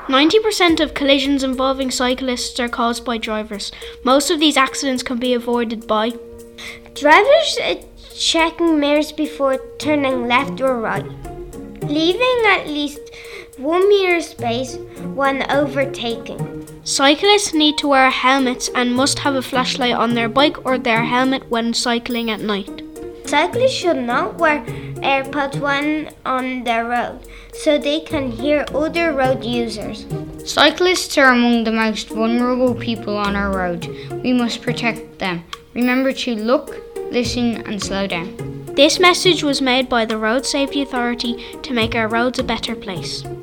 90% of collisions involving cyclists are caused by drivers. Most of these accidents can be avoided by drivers checking mirrors before turning left or right, leaving at least 1 meter space when overtaking. Cyclists need to wear helmets and must have a flashlight on their bike or their helmet when cycling at night. Cyclists should not wear AirPods when on the road, so they can hear other road users. Cyclists are among the most vulnerable people on our road. We must protect them. Remember to look, listen and slow down. This message was made by the Road Safety Authority to make our roads a better place.